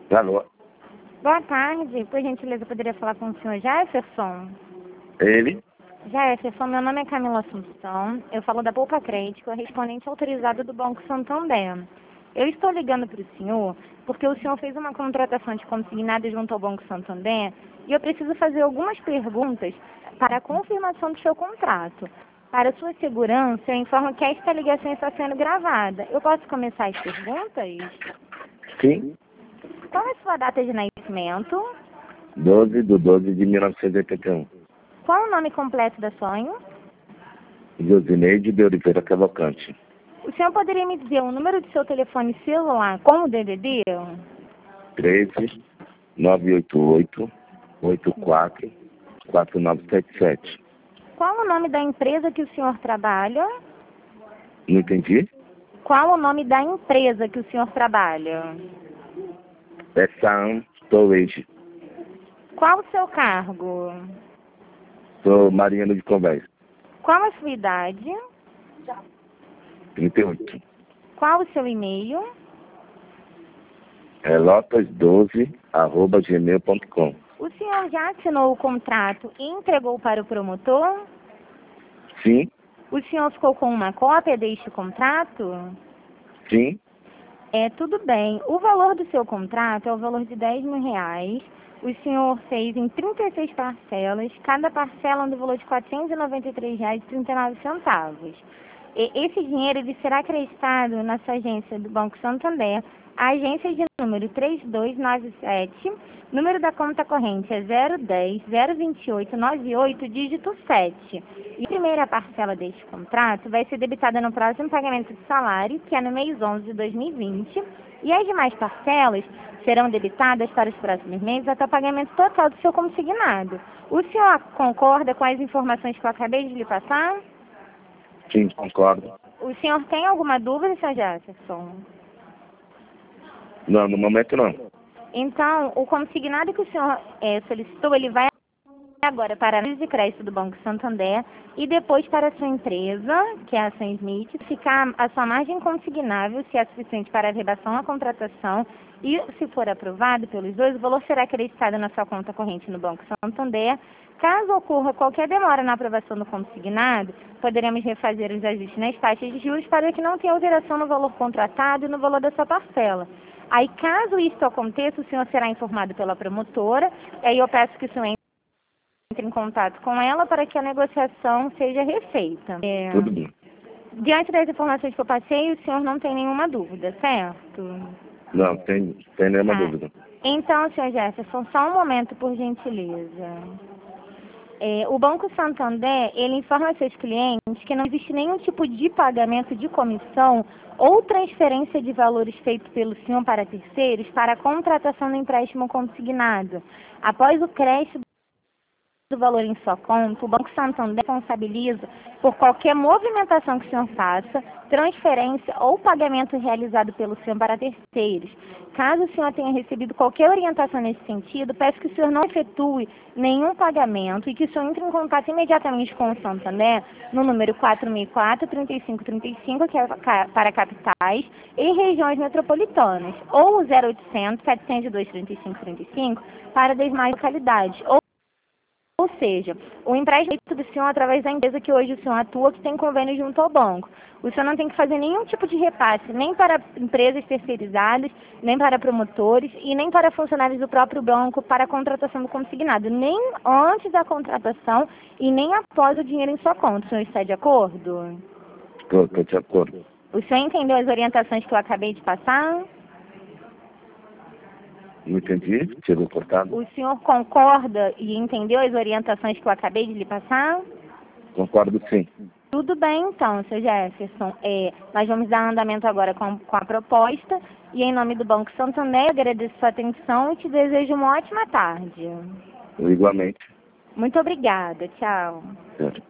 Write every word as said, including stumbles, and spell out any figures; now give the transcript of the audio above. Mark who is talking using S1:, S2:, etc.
S1: Alô?
S2: Boa tarde. Por gentileza, eu poderia falar com o senhor Jefferson?
S1: Ele?
S2: Jefferson, meu nome é Camila Assunção. Eu falo da Poupa Crédito, respondente autorizada do Banco Santander. Eu estou ligando para o senhor porque o senhor fez uma contratação de consignado junto ao Banco Santander e eu preciso fazer algumas perguntas para a confirmação do seu contrato. Para sua segurança, eu informo que esta ligação está sendo gravada. Eu posso começar as perguntas?
S1: Sim.
S2: Qual é a sua data de nascimento?
S1: doze de doze de mil novecentos e oitenta e um.
S2: Qual o nome completo da sua mãe?
S1: Josineide de Oliveira Cavalcante.
S2: O senhor poderia me dizer o número do seu telefone celular com o D D D?
S1: treze, nove oito oito, oito quatro, quatro nove sete sete.
S2: Qual o nome da empresa que o senhor trabalha?
S1: Não entendi?
S2: Qual o nome da empresa que o senhor trabalha?
S1: É Sam Storage.
S2: Qual o seu cargo?
S1: Sou Mariano de Convés.
S2: Qual a sua idade?
S1: trinta e oito.
S2: Qual o seu e-mail?
S1: É lotas doze, arroba gmail ponto com.
S2: O senhor já assinou o contrato e entregou para o promotor?
S1: Sim,
S2: O senhor ficou com uma cópia deste contrato?
S1: sim,
S2: É, tudo bem. O valor do seu contrato é o valor de dez mil reais. O senhor fez em trinta e seis parcelas, cada parcela no valor de quatrocentos e noventa e três reais e trinta e nove centavos. E esse dinheiro ele será acreditado na sua agência do Banco Santander, a agência de número três dois nove sete, número da conta corrente é zero dez, zero vinte e oito, noventa e oito, dígito sete. E a primeira parcela deste contrato vai ser debitada no próximo pagamento de salário, que é no mês onze de dois mil e vinte, e as demais parcelas serão debitadas para os próximos meses até o pagamento total do seu consignado. O senhor concorda com as informações que eu acabei de lhe passar?
S1: sim, concordo.
S2: O senhor tem alguma dúvida, senhor Jefferson?
S1: Não, no momento não.
S2: Então, o consignado que o senhor é, solicitou, ele vai agora para a análise de crédito do Banco Santander e depois para a sua empresa, que é a Ação Smith, ficar a sua margem consignável, se é suficiente para a redação à contratação, e se for aprovado pelos dois, o valor será acreditado na sua conta corrente no Banco Santander. Caso ocorra qualquer demora na aprovação do consignado, poderemos refazer os ajustes nas taxas de juros para que não tenha alteração no valor contratado e no valor da sua parcela. Aí, caso isso aconteça, o senhor será informado pela promotora, e aí eu peço que o senhor entre em contato com ela para que a negociação seja refeita. É,
S1: Tudo bem.
S2: diante das informações que eu passei, o senhor não tem nenhuma dúvida, certo?
S1: Não, tem, tem nenhuma
S2: Ah,
S1: dúvida.
S2: então, senhor Jefferson, só um momento, por gentileza. É, o Banco Santander, ele informa aos seus clientes que não existe nenhum tipo de pagamento de comissão ou transferência de valores feito pelo senhor para terceiros para a contratação do empréstimo consignado. Após o crédito do valor em sua conta, o Banco Santander responsabiliza por qualquer movimentação que o senhor faça, transferência ou pagamento realizado pelo senhor para terceiros. Caso o senhor tenha recebido qualquer orientação nesse sentido, peço que o senhor não efetue nenhum pagamento e que o senhor entre em contato imediatamente com o Santander no número quatro seis quatro, trinta e cinco trinta e cinco, que é para capitais e regiões metropolitanas, ou o zero oitocentos, setecentos e dois, trinta e cinco trinta e cinco para demais localidades. Ou Ou seja, o empréstimo do senhor através da empresa que hoje o senhor atua, que tem convênio junto ao banco. O senhor não tem que fazer nenhum tipo de repasse, nem para empresas terceirizadas, nem para promotores e nem para funcionários do próprio banco para a contratação do consignado, nem antes da contratação e nem após o dinheiro em sua conta. O senhor está de acordo?
S1: Estou de acordo.
S2: O senhor entendeu as orientações que eu acabei de passar?
S1: Não entendi? Chegou cortado?
S2: O senhor concorda e entendeu as orientações que eu acabei de lhe passar?
S1: Concordo sim.
S2: Tudo bem, então, seu Jefferson. É, nós vamos dar andamento agora com, com a proposta e, em nome do Banco Santander, agradeço sua atenção e te desejo uma ótima tarde.
S1: Igualmente.
S2: Muito obrigada. Tchau.
S1: É.